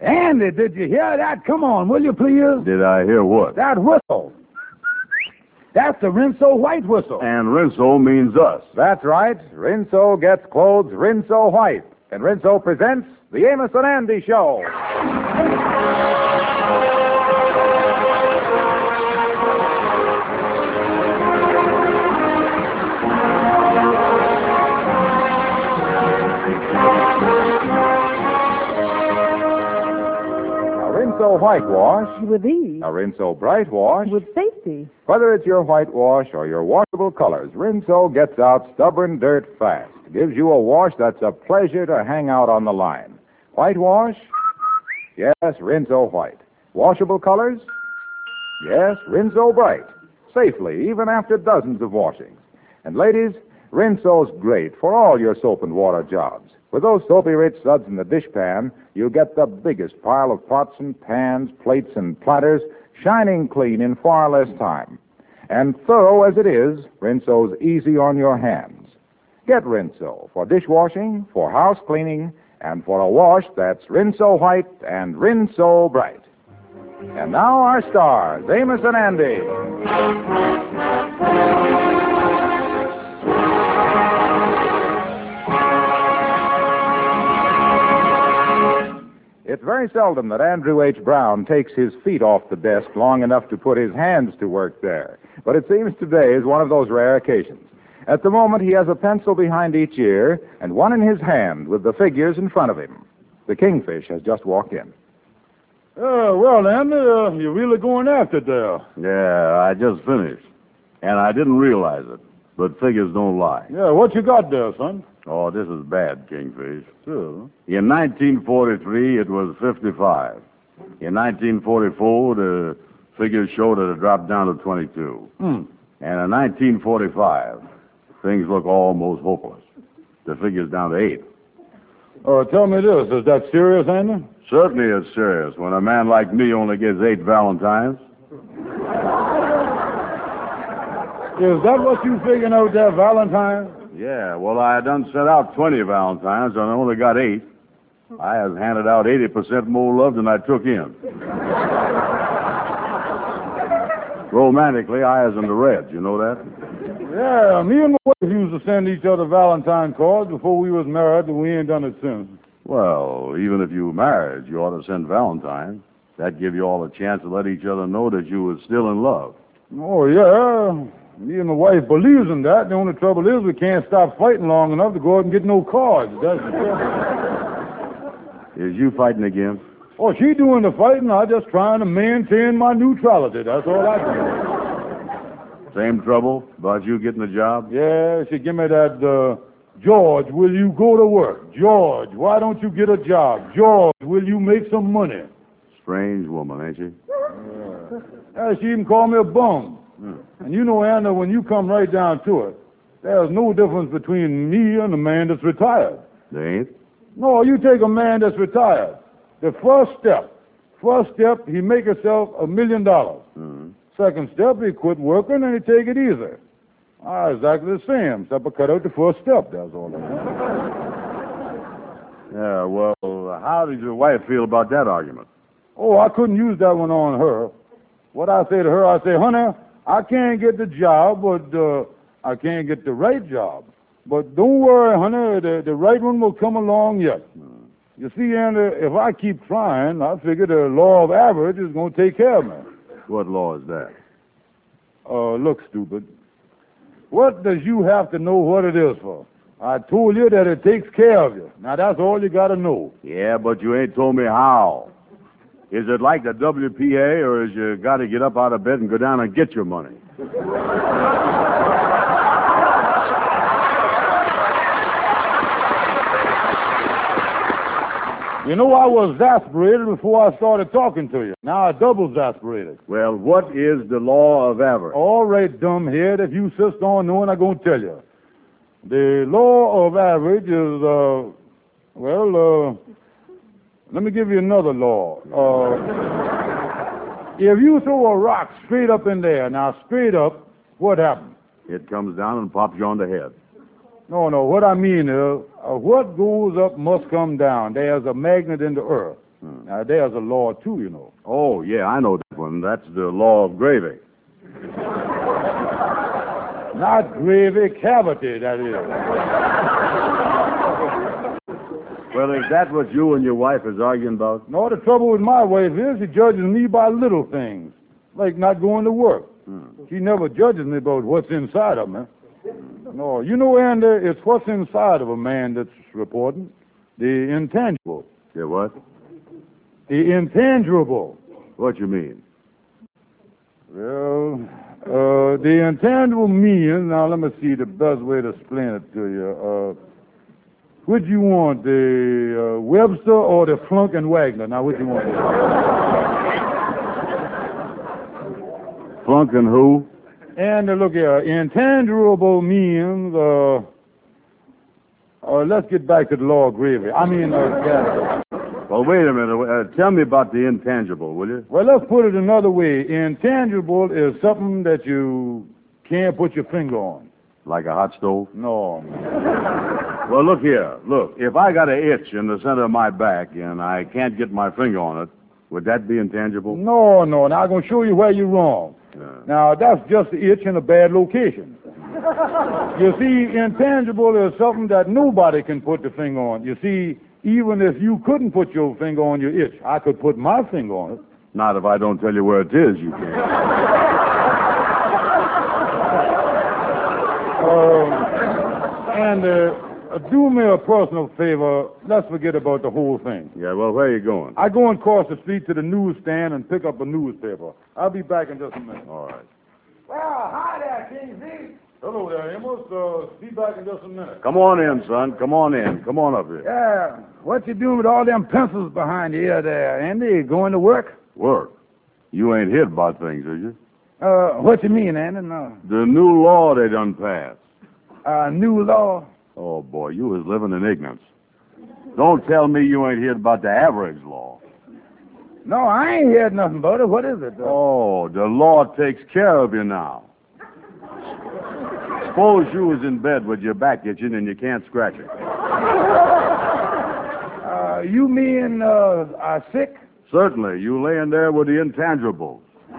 Andy, did you hear that? Come on, will you please? Did I hear what? That whistle. That's the Rinso White whistle. And Rinso means us. That's right. Rinso gets clothes Rinso White. And Rinso presents the Amos and Andy Show. Rinso Whitewash. With ease. A Rinso Bright Wash. With safety. Whether it's your whitewash or your washable colors, Rinso gets out stubborn dirt fast. Gives you a wash that's a pleasure to hang out on the line. Whitewash? Yes, Rinso White. Washable colors? Yes, Rinso Bright. Safely, even after dozens of washings. And ladies, Rinso's great for all your soap and water jobs. With those soapy-rich suds in the dishpan, you get the biggest pile of pots and pans, plates and platters, shining clean in far less time. And thorough as it is, Rinso's easy on your hands. Get Rinso for dishwashing, for house cleaning, and for a wash that's Rinso White and Rinso Bright. And now our stars, Amos and Andy. It's very seldom that Andrew H. Brown takes his feet off the desk long enough to put his hands to work there. But it seems today is one of those rare occasions. At the moment, he has a pencil behind each ear and one in his hand with the figures in front of him. The Kingfish has just walked in. Well, Andy, you're really going after it there. Yeah, I just finished. And I didn't realize it. But figures don't lie. Yeah, what you got there, son? Oh, this is bad, Kingfish. Sure. In 1943, it was 55. In 1944, the figures showed that it dropped down to 22. And in 1945, things look almost hopeless. The figure's down to 8. Tell me this. Is that serious, Andy? Certainly it's serious when a man like me only gets 8 Valentines. Is that what you figuring out there, Valentine? Yeah, well, I done sent out 20 Valentines, and I only got 8. I has handed out 80% more love than I took in. Romantically, I is in the red. You know that? Yeah, me and my wife used to send each other Valentine cards before we was married, but we ain't done it since. Well, even if you married, you ought to send Valentines. That'd give you all a chance to let each other know that you was still in love. Oh, yeah. Me and my wife believes in that. The only trouble is we can't stop fighting long enough to go out and get no cards. That's the trouble. Is you fighting again? Oh, she doing the fighting. I just trying to maintain my neutrality. That's all I do. Same trouble about you getting a job? Yeah, she give me that, George, will you go to work? George, why don't you get a job? George, will you make some money? Strange woman, ain't she? Yeah, she even called me a bum. And you know, Anna, when you come right down to it, there's no difference between me and a man that's retired. There ain't? No, you take a man that's retired. The first step, he make himself $1 million. Second step, he quit working and he take it easy. Exactly the same, except I cut out the first step, that's all I know. Yeah, well, how did your wife feel about that argument? Oh, I couldn't use that one on her. What I say to her, I say, honey, I can't get the job, but I can't get the right job. But don't worry, honey, the right one will come along yet. You see, Andy, if I keep trying, I figure the law of average is going to take care of me. What law is that? Look, stupid. What does you have to know what it is for? I told you that it takes care of you. Now, that's all you got to know. Yeah, but you ain't told me how. Is it like the WPA, or is you got to get up out of bed and go down and get your money? You know, I was exasperated before I started talking to you. Now I double exasperated. Well, what is the law of average? All right, dumbhead, if you insist on knowing, I'm going to tell you. The law of average is, let me give you another law. If you throw a rock straight up in there, now straight up, what happens? It comes down and pops you on the head. No, what I mean is, what goes up must come down. There's a magnet in the earth. There's a law, too, you know. Oh, yeah, I know that one. That's the law of gravy. Not gravy, cavity, that is. Well, is that what you and your wife is arguing about? No, the trouble with my wife is she judges me by little things, like not going to work. She never judges me about what's inside of me. No, you know, Andy, it's what's inside of a man that's important. The intangible. Yeah, what? The intangible. What you mean? Well, the intangible means, now let me see the best way to explain it to you. Which you want, the Webster or the Flunk and Wagner? Now, which you want? Flunk and who? And look here, intangible means, let's get back to the law of gravy. Well, wait a minute. Tell me about the intangible, will you? Well, let's put it another way. Intangible is something that you can't put your finger on. Like a hot stove? No. Well, look here. Look, if I got an itch in the center of my back and I can't get my finger on it, would that be intangible? No. Now, I'm going to show you where you're wrong. Yeah. Now, that's just the itch in a bad location. You see, intangible is something that nobody can put the finger on. You see, even if you couldn't put your finger on your itch, I could put my finger on it. Not if I don't tell you where it is, you can't. Do me a personal favor. Let's forget about the whole thing. Yeah, well, where are you going? I go across the street to the newsstand and pick up a newspaper. I'll be back in just a minute. All right. Well, hi there, King Z. Hello there, Amos. Be back in just a minute. Come on in, son. Come on in. Come on up here. Yeah, what you doing with all them pencils behind your ear there, Andy? Going to work? Work. You ain't hid about things, are you? What you mean, Andy? No. The new law they done passed. New law? Oh, boy, you was living in ignorance. Don't tell me you ain't heard about the average law. No, I ain't heard nothing about it. What is it, though? Oh, the law takes care of you now. Suppose you was in bed with your back itching and you can't scratch it. You mean, sick? Certainly. You laying there with the intangibles.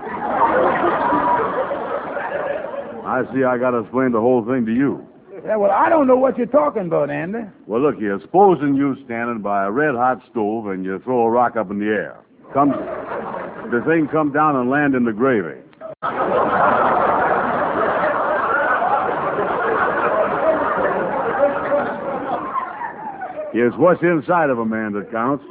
I see I got to explain the whole thing to you. Yeah, well, I don't know what you're talking about, Andy. Well, look here. Supposing you standing by a red-hot stove and you throw a rock up in the air. The thing come down and land in the gravy. It's what's inside of a man that counts.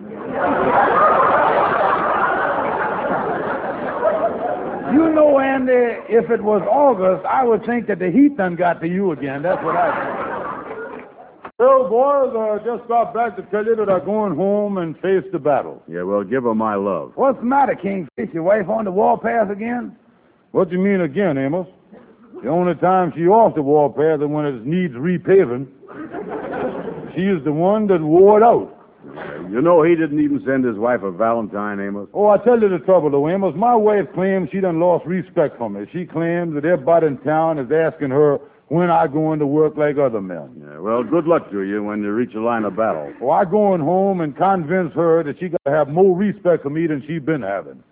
You know, Andy, if it was August, I would think that the heat done got to you again. That's what I think. Well, boys, I just got back to tell you that I'm going home and face the battle. Yeah, well, give her my love. What's the matter, Kingfish? Your wife on the warpath again? What do you mean again, Amos? The only time she off the warpath is when it needs repaving. She is the one that wore it out. You know he didn't even send his wife a Valentine, Amos. Oh, I tell you the trouble, though, Amos. My wife claims she done lost respect for me. She claims that everybody in town is asking her when I go into work like other men. Yeah, well, good luck to you when you reach a line of battle. Well, I going home and convince her that she got to have more respect for me than she been having.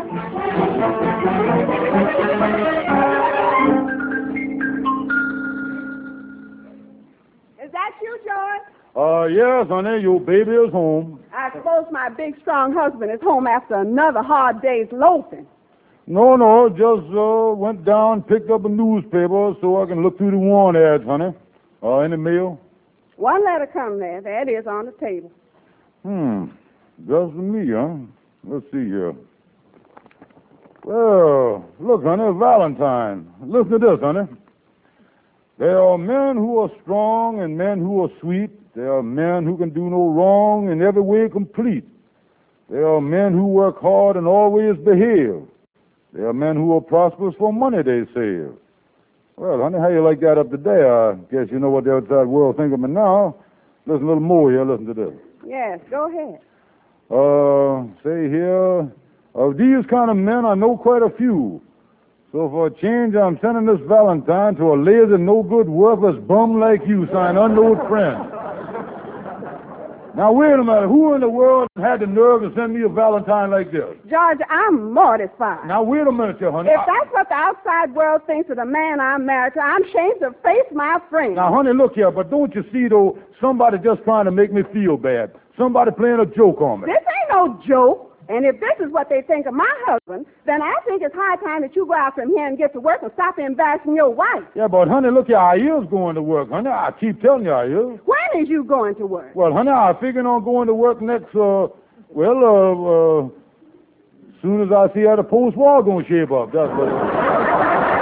Is that you, George? Yes, honey, your baby is home. I suppose my big, strong husband is home after another hard day's loafing. No, just went down, picked up a newspaper so I can look through the want ads, honey. Any mail? One letter come there. There it is on the table. Just for me, huh? Let's see here. Well, look, honey, Valentine. Listen to this, honey. There are men who are strong and men who are sweet. There are men who can do no wrong and every way complete. There are men who work hard and always behave. There are men who are prosperous for money they save. Well, honey, how you like that up today? I guess you know what the outside world think of me now. Listen a little more here. Listen to this. Yes, go ahead. Say here, of these kind of men, I know quite a few. So for a change, I'm sending this Valentine to a lazy, no-good, worthless bum like you, signed unknown friend. Now, wait a minute. Who in the world had the nerve to send me a Valentine like this? George, I'm mortified. Now, wait a minute, here, honey. If that's what the outside world thinks of the man I'm married to, I'm ashamed to face my friends. Now, honey, look here. But don't you see, though, somebody just trying to make me feel bad. Somebody playing a joke on me. This ain't no joke. And if this is what they think of my husband, then I think it's high time that you go out from here and get to work and stop embarrassing your wife. Yeah, but, honey, look here. I is going to work, honey. I keep telling you I is. When is you going to work? Well, honey, I figuring on going to work next, soon as I see how the post-war going to shape up. That's what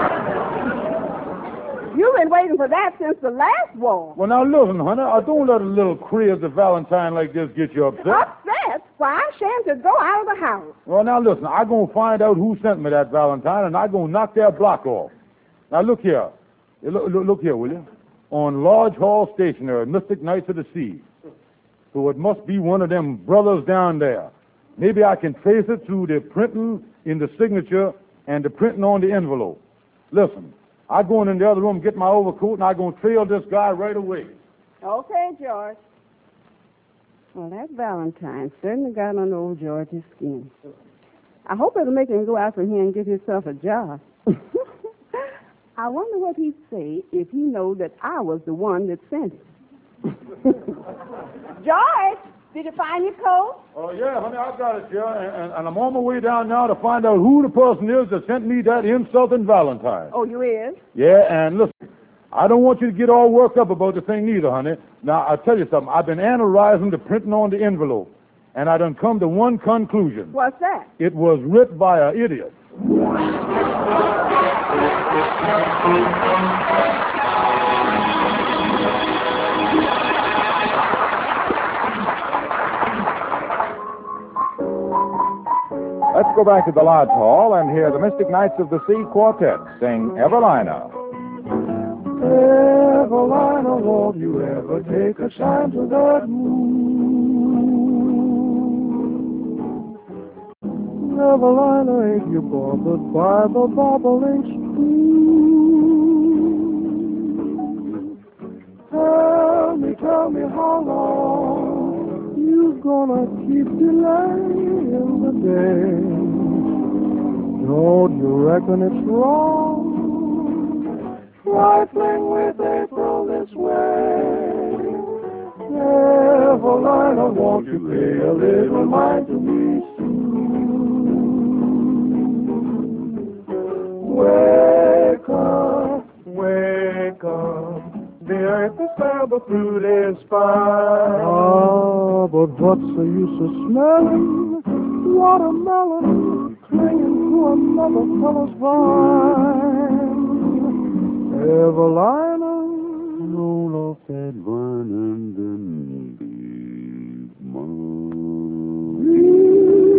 You've been waiting for that since the last war. Well, now, listen, honey, I don't let a little crazy Valentine like this get you upset. Upset? Why, I'm ashamed to go out of the house. Well, now, listen, I'm going to find out who sent me that Valentine, and I'm going to knock their block off. Now, look here. Look here, will you? On Lodge Hall Stationery, Mystic Knights of the Sea. So it must be one of them brothers down there. Maybe I can trace it through the printing in the signature and the printing on the envelope. Listen, I'm going in the other room, get my overcoat, and I'm going to trail this guy right away. Okay, George. Well, that Valentine certainly got on old George's skin. I hope it'll make him go out from here and get himself a job. I wonder what he'd say if he knew that I was the one that sent it. George, did you find your coat? Oh, yeah, honey, I got it here, and I'm on my way down now to find out who the person is that sent me that insulting Valentine. Oh, you is? Yeah, and listen, I don't want you to get all worked up about the thing neither, honey. Now, I'll tell you something. I've been analyzing the printing on the envelope, and I done come to one conclusion. What's that? It was writ by an idiot. Let's go back to the Lodge Hall and hear the Mystic Knights of the Sea Quartet sing Evelina. Evelina, won't you ever take a shine to that moon? Evelina, ain't you bothered by the bobbling stream? Tell me how long you gonna keep delaying the day? Don't you reckon it's wrong? Trifling with April this way. Evelina, won't you pay a little mind to me soon? Wake up, the earth is fair, the fruit is fine. Ah, but what's the use of smelling watermelon clinging to another fellow's vine? Evelina, roll off that vine and then be mine.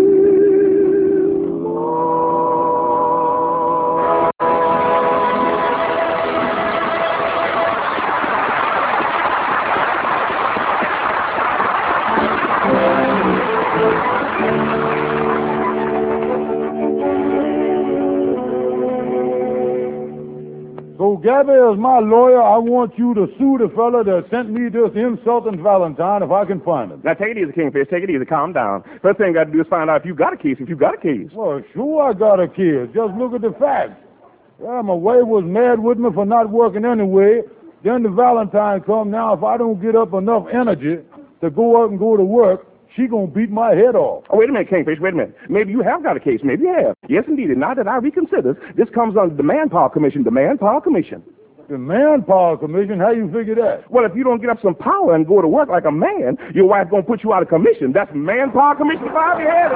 So, Gabby, as my lawyer, I want you to sue the fella that sent me this insulting Valentine if I can find him. Now, take it easy, Kingfish. Take it easy. Calm down. First thing I got to do is find out if you got a case. Well, sure I got a kid. Just look at the facts. Yeah, my wife was mad with me for not working anyway. Then the Valentine come. Now, if I don't get up enough energy to go out and go to work, she gonna beat my head off. Oh, wait a minute, Kingfish. Wait a minute. Maybe you have got a case. Maybe you have. Yes, indeed. And now that I reconsider, this comes under the Manpower Commission. The Manpower Commission. The Manpower Commission? How you figure that? Well, if you don't get up some power and go to work like a man, your wife gonna put you out of commission. That's Manpower Commission 5 you had it.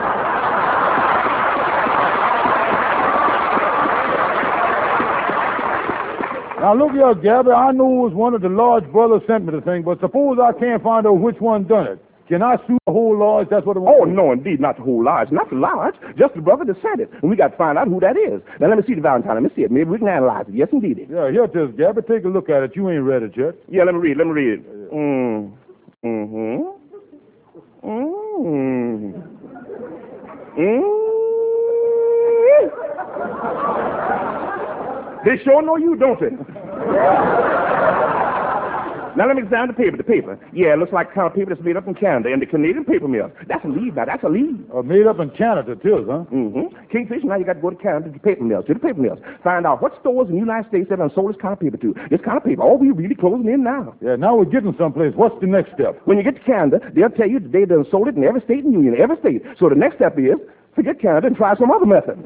Now, look here, Gabby. I know it was one of the Lodge brothers sent me the thing, but suppose I can't find out which one done it. Can I sue the whole lodge? That's what it was. Oh, no, indeed, not the whole lodge. Not the lodge. Just the brother that sent it. And we got to find out who that is. Now, let me see the Valentine. Let me see it. Maybe we can analyze it. Yes, indeed. Yeah, here it is, Gabby. Take a look at it. You ain't read it yet. Yeah, let me read it. They sure know you, don't they? Now let me examine the paper. The paper. Yeah, it looks like the kind of paper that's made up in Canada and the Canadian paper mill. That's a lead, now. That's a lead. Made up in Canada, too, huh? Mm-hmm. Kingfish, now you got to go to Canada to the paper mills. Find out what stores in the United States have sold this kind of paper to. This kind of paper. Oh, we're really closing in now. Yeah, now we're getting someplace. What's the next step? When you get to Canada, they'll tell you that they done sold it in every state in the Union, every state. So the next step is forget Canada and try some other method.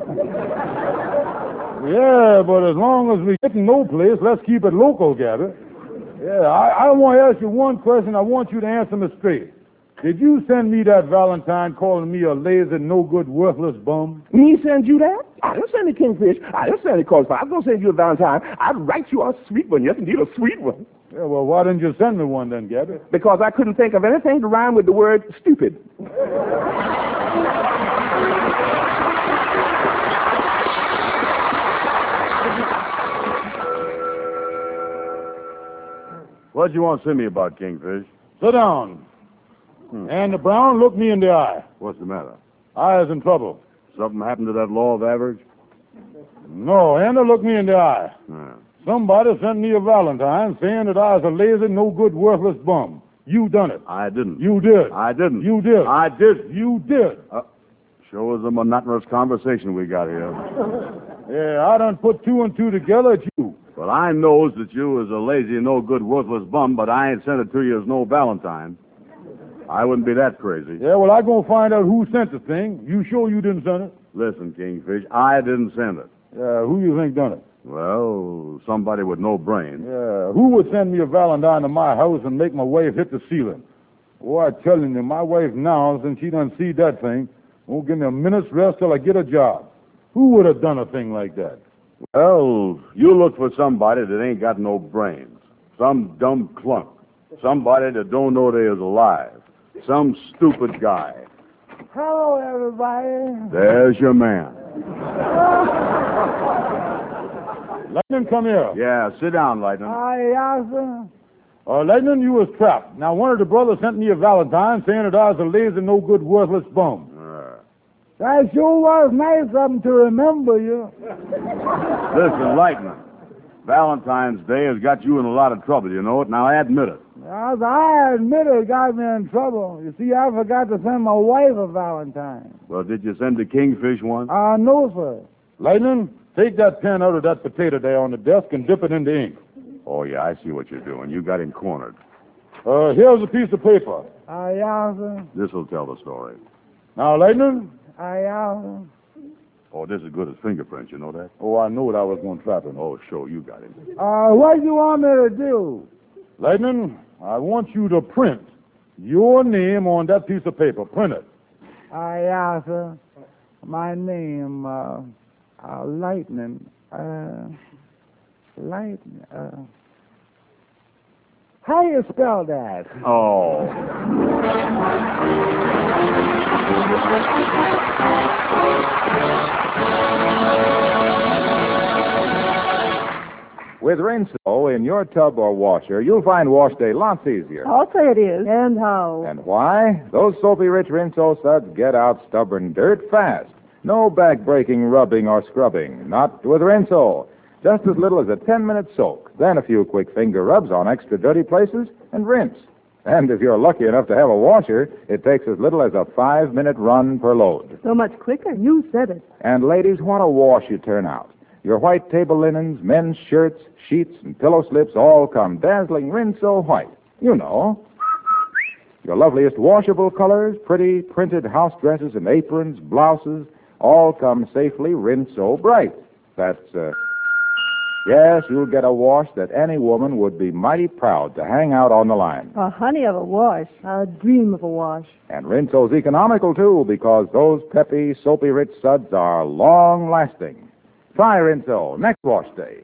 Yeah, but as long as we get in no place, let's keep it local, Gabby. Yeah, I want to ask you one question. I want you to answer me straight. Did you send me that Valentine calling me a lazy, no-good, worthless bum? Me send you that? I didn't send you Kingfish. I didn't send you correspondence. I was going to send you a Valentine. I'd write you a sweet one. Yes, indeed, a sweet one. Yeah, well, why didn't you send me one then, Gabby? Because I couldn't think of anything to rhyme with the word stupid. What'd you want to see me about, Kingfish? Sit down. Andy Brown, look me in the eye. What's the matter? I is in trouble. Something happened to that law of average? No, Andy, look me in the eye. Yeah. Somebody sent me a Valentine saying that I was a lazy, no-good, worthless bum. You done it. I didn't. You did. I didn't. You did. I did. You did. Sure is a monotonous conversation we got here. Yeah, I done put two and two together at you. Well, I knows that you is a lazy, no-good, worthless bum, but I ain't sent it to you as no Valentine. I wouldn't be that crazy. Yeah, well, I gonna find out who sent the thing. You sure you didn't send it? Listen, Kingfish, I didn't send it. Who you think done it? Well, somebody with no brains. Yeah, who would send me a Valentine to my house and make my wife hit the ceiling? Oh, I'm telling you, my wife now, since she done see that thing, won't give me a minute's rest till I get a job. Who would have done a thing like that? Well, you look for somebody that ain't got no brains. Some dumb clunk. Somebody that don't know they is alive. Some stupid guy. Hello, everybody. There's your man. Lightning, come here. Yeah, sit down, Lightning. Yes, sir. Lightning, you was trapped. Now, one of the brothers sent me a Valentine saying that I was a lazy, no-good, worthless bum. That sure was nice of them to remember you. Listen, Lightning. Valentine's Day has got you in a lot of trouble, you know it. Now, admit it. Yes, I admit it got me in trouble. You see, I forgot to send my wife a Valentine. Well, did you send the Kingfish one? No, sir. Lightning, take that pen out of that potato there on the desk and dip it in the ink. Oh, yeah, I see what you're doing. You got him cornered. Here's a piece of paper. Yes, sir. This'll tell the story. Now, Lightning. Yes, sir. Oh, this is good as fingerprints, you know that? Oh, I knew what I was going to trap him. Oh, sure, you got him. What do you want me to do? Lightning, I want you to print your name on that piece of paper. Print it. Yes, sir. My name, Lightning. Lightning. How do you spell that? Oh. With Rinso in your tub or washer, you'll find wash day lots easier. I'll say it is. And how? And why? Those soapy-rich Rinso suds get out stubborn dirt fast. No back-breaking rubbing or scrubbing. Not with Rinso. Just as little as a 10-minute soak. Then a few quick finger rubs on extra dirty places and rinse. And if you're lucky enough to have a washer, it takes as little as a 5-minute run per load. So much quicker. You said it. And ladies, what a wash you turn out. Your white table linens, men's shirts, sheets, and pillow slips all come dazzling Rinso white. You know. Your loveliest washable colors, pretty printed house dresses and aprons, blouses, all come safely Rinso bright. That's, yes, you'll get a wash that any woman would be mighty proud to hang out on the line. A honey of a wash. A dream of a wash. And Rinso's economical, too, because those peppy, soapy-rich suds are long-lasting. Try Rinso next wash day.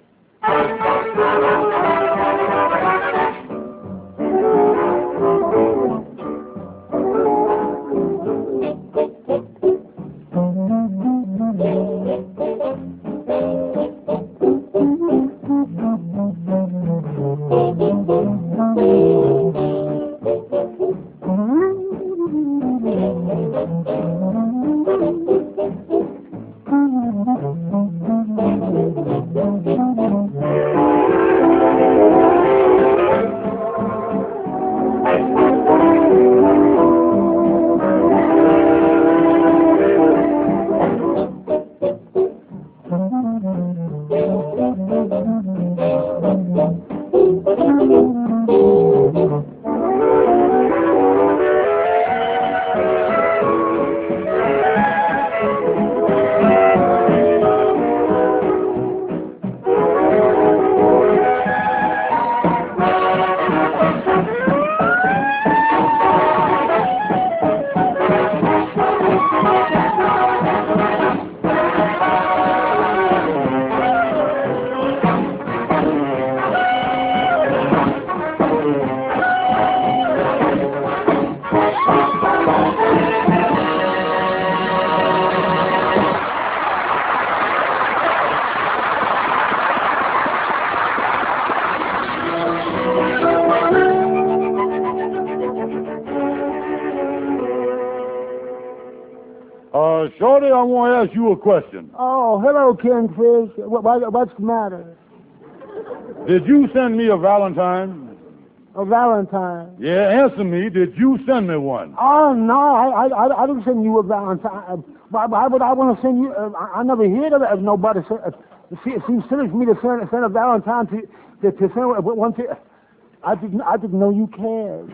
Shorty, I want to ask you a question. Oh, hello, Kingfish. What's the matter? Did you send me a Valentine? A Valentine? Yeah, answer me. Did you send me one? Oh, no, I didn't send you a Valentine. Why would I want to send you? I never heard of nobody. It seems silly for me to send a Valentine to send one to. I didn't know you cared.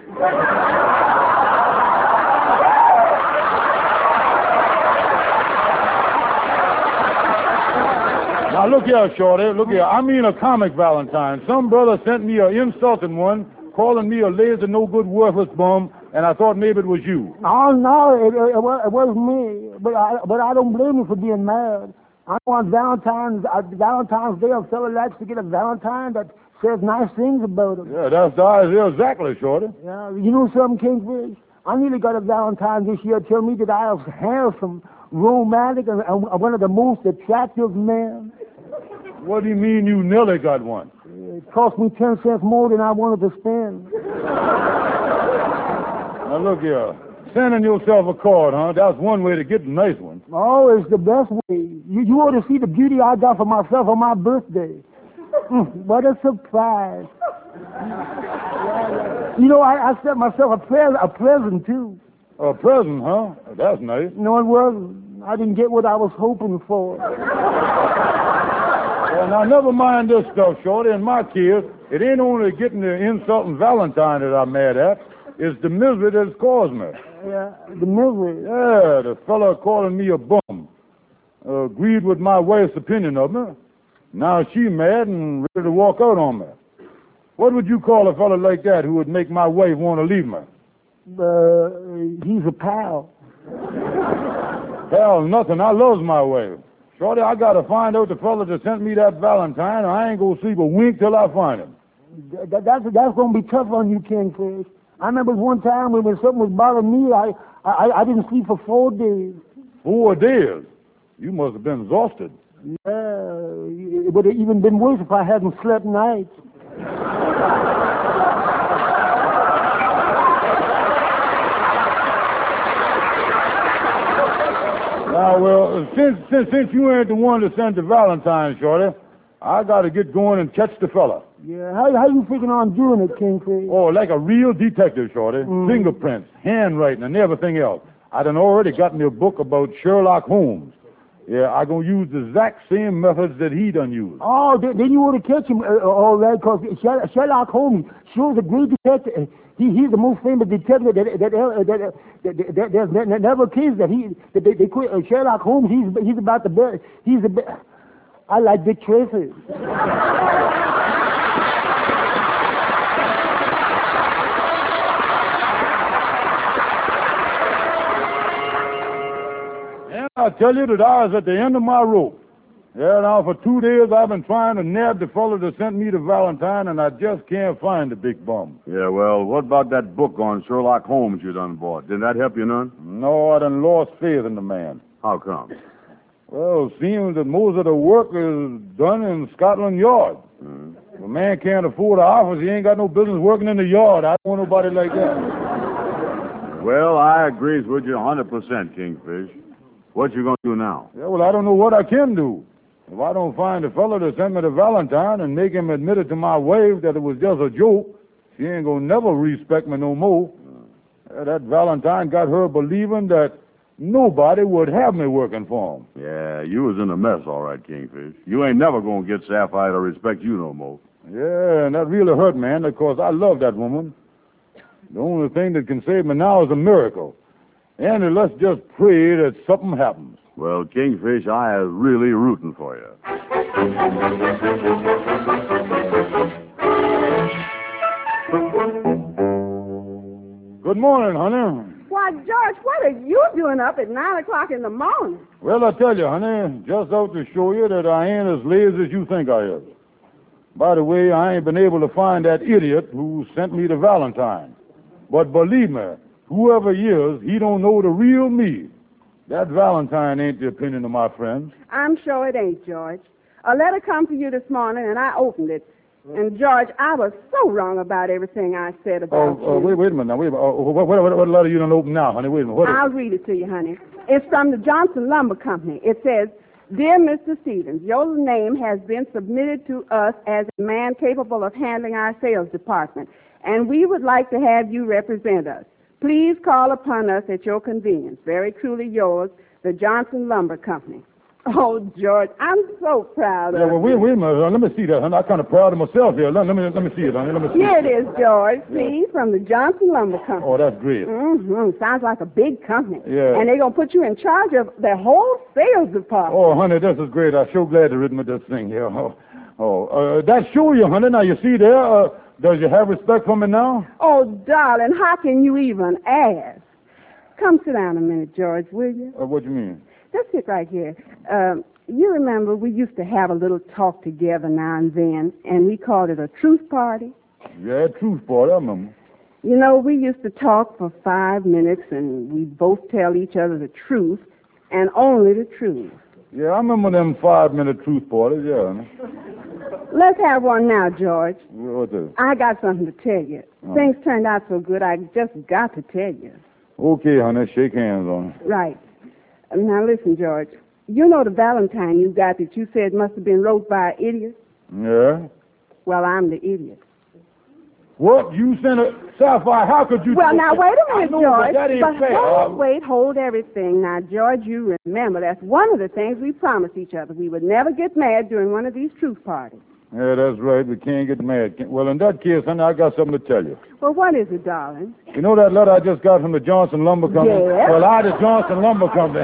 Now, look here, Shorty. Look here. I mean a comic Valentine. Some brother sent me an insulting one, calling me a lazy, no-good, worthless bum, and I thought maybe it was you. Oh, no, it was me. But I don't blame you for being mad. I want Valentine's Day. A fella likes to get a Valentine that says nice things about him. Yeah, that's the idea exactly, Shorty. Yeah, you know something, Kingfish? I nearly got a Valentine this year tell me that I was handsome, romantic, and one of the most attractive men. What do you mean you nearly got one? It cost me 10 cents more than I wanted to spend. Now, look here. Sending yourself a card, huh? That's one way to get a nice one. Oh, it's the best way. You ought to see the beauty I got for myself on my birthday. What a surprise. You know, I sent myself a present, too. A present, huh? That's nice. No, it wasn't. I didn't get what I was hoping for. Well, now, never mind this stuff, Shorty. In my case, it ain't only getting the insulting Valentine that I'm mad at. It's the misery that's caused me. Yeah, the misery. Yeah, the fella calling me a bum. Agreed with my wife's opinion of me. Now she mad and ready to walk out on me. What would you call a fella like that who would make my wife want to leave me? He's a pal. Hell, nothing. I loves my wife. Shorty, I got to find out the fella that sent me that Valentine, or I ain't going to sleep a wink till I find him. That's going to be tough on you, Kingfish. I remember one time when something was bothering me, I didn't sleep for 4 days. 4 days? You must have been exhausted. Yeah, it would have even been worse if I hadn't slept nights. Now, well, since you ain't the one to send the Valentine, Shorty, I got to get going and catch the fella. Yeah, how you figuring on doing it, Kingfish? Oh, like a real detective, Shorty. Fingerprints, handwriting, and everything else. I done already got me a book about Sherlock Holmes. Yeah, I gonna use the exact same methods that he done used. Oh, then you ought to catch him, all right, because Sherlock Holmes sure is a great detective. He's the most famous detective that there's never a case that they quit. Sherlock Holmes, he's about the best. He's the best. I like Dick Tracy. I tell you that I was at the end of my rope. Yeah, now for 2 days I've been trying to nab the fellow that sent me the Valentine, and I just can't find the big bum. Yeah, well, what about that book on Sherlock Holmes you done bought? Didn't that help you none? No, I done lost faith in the man. How come? Well, it seems that most of the work is done in Scotland Yard. If a man can't afford an office, he ain't got no business working in the yard. I don't want nobody like that. Well, I agrees with you 100%, Kingfish. What you gonna do now? Yeah, well, I don't know what I can do. If I don't find the fellow that sent me the Valentine and make him admit it to my wife that it was just a joke, she ain't gonna never respect me no more. That Valentine got her believing that nobody would have me working for him. Yeah, you was in a mess, all right, Kingfish. You ain't never gonna get Sapphire to respect you no more. Yeah, and that really hurt, man, because I love that woman. The only thing that can save me now is a miracle. And let's just pray that something happens. Well, Kingfish, I is really rooting for you. Good morning, honey. Why, George, what are you doing up at 9 o'clock in the morning? Well, I tell you, honey, just out to show you that I ain't as lazy as you think I is. By the way, I ain't been able to find that idiot who sent me the Valentine. But believe me, whoever he is, he don't know the real me. That Valentine ain't the opinion of my friends. I'm sure it ain't, George. A letter come to you this morning, and I opened it. And, George, I was so wrong about everything I said about you. Wait a minute now. Wait a minute. What letter you done open now, honey? Wait a minute. I'll read it to you, honey. It's from the Johnson Lumber Company. It says, Dear Mr. Stevens, your name has been submitted to us as a man capable of handling our sales department, and we would like to have you represent us. Please call upon us at your convenience. Very truly yours, the Johnson Lumber Company. Oh, George, I'm so proud of you. Wait a minute. Let me see that, honey. I'm kind of proud of myself here. Let me see it, honey. Let me see Here it is, George. See, from the Johnson Lumber Company. Oh, that's great. Sounds like a big company. Yeah. And they're going to put you in charge of the whole sales department. Oh, honey, this is great. I'm so glad to rid me of this thing here. That show you, honey. Now, you see there, does you have respect for me now? Oh, darling, how can you even ask? Come sit down a minute, George, will you? What do you mean? Just sit right here. You remember we used to have a little talk together now and then, and we called it a truth party? Yeah, truth party, I remember. You know, we used to talk for 5 minutes, and we'd both tell each other the truth, and only the truth. Yeah, I remember them 5-minute truth parties, yeah. Let's have one now, George. What's this? I got something to tell you. Things turned out so good, I just got to tell you. Okay, honey, shake hands on it. Right. Now, listen, George. You know the Valentine you got that you said must have been wrote by an idiot? Yeah? Well, I'm the idiot. What? You sent a... Sapphire, how could you... Well, now, wait a minute, I know, George. but that ain't fair. Wait, hold everything. Now, George, you remember, that's one of the things we promised each other. We would never get mad during one of these truth parties. Yeah, that's right. We can't get mad. Well, in that case, honey, I got something to tell you. Well, what is it, darling? You know that letter I just got from the Johnson Lumber Company? Yes. Well, the Johnson Lumber Company.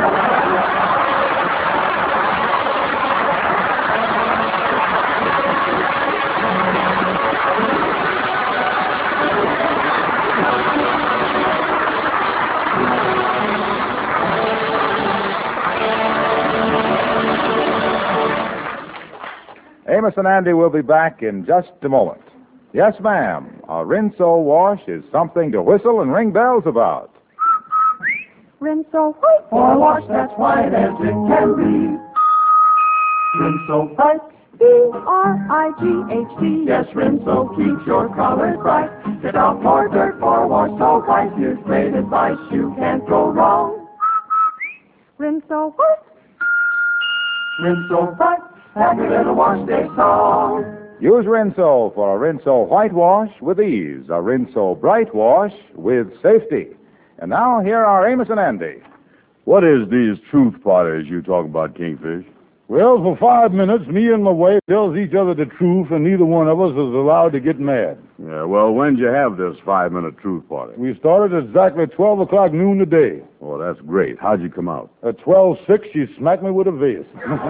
Amos and Andy will be back in just a moment. Yes, ma'am, a Rinso wash is something to whistle and ring bells about. Rinso white for a wash that's white as it can be. Rinso white, B-R-I-G-H-T. Yes, Rinso keeps your colors bright. Get out more dirt for a wash so white. Here's great advice, you can't go wrong. Rinso white. Rinso white. Happy little wash day song. Use Rinso for a Rinso white wash with ease, a Rinso bright wash with safety. And now, here are Amos and Andy. What is these truth parties you talk about, Kingfish? Well, for 5 minutes, me and my wife tells each other the truth, and neither one of us is allowed to get mad. Yeah, well, when'd you have this 5-minute truth party? We started at exactly 12 o'clock noon today. Oh, that's great. How'd you come out? At 12:06, she smacked me with a vase.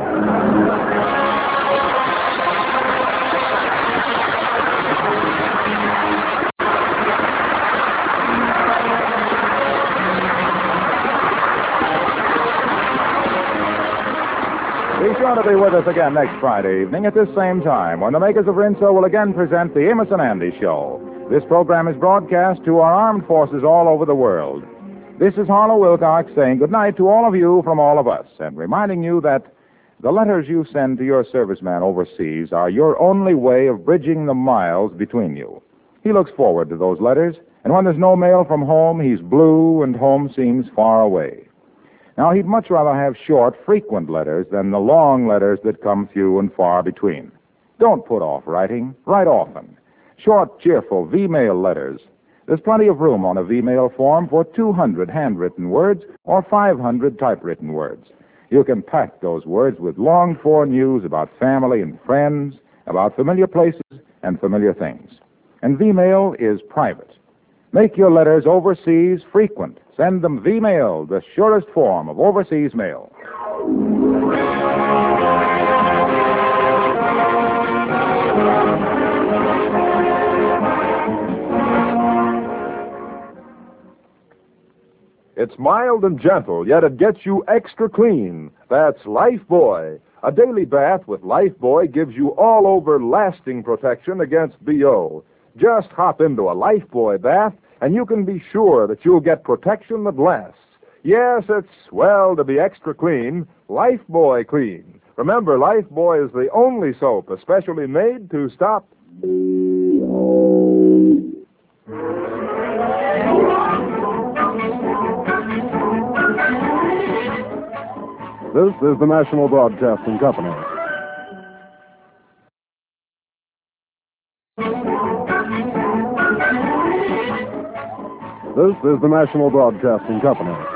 Be sure to be with us again next Friday evening at this same time when the makers of Rinso will again present the Amos and Andy Show. This program is broadcast to our armed forces all over the world. This is Harlow Wilcox saying good night to all of you from all of us and reminding you that the letters you send to your serviceman overseas are your only way of bridging the miles between you. He looks forward to those letters, and when there's no mail from home, he's blue and home seems far away. Now, he'd much rather have short, frequent letters than the long letters that come few and far between. Don't put off writing. Write often. Short, cheerful V-mail letters. There's plenty of room on a V-mail form for 200 handwritten words or 500 typewritten words. You can pack those words with longed-for news about family and friends, about familiar places and familiar things. And V-mail is private. Make your letters overseas frequent. Send them V-mail, the surest form of overseas mail. It's mild and gentle, yet it gets you extra clean. That's Lifebuoy. A daily bath with Lifebuoy gives you all-over lasting protection against BO. Just hop into a Lifebuoy bath, and you can be sure that you'll get protection that lasts. Yes, it's, well, to be extra clean, Lifebuoy clean. Remember, Lifebuoy is the only soap especially made to stop. This is the National Broadcasting Company. This is the National Broadcasting Company.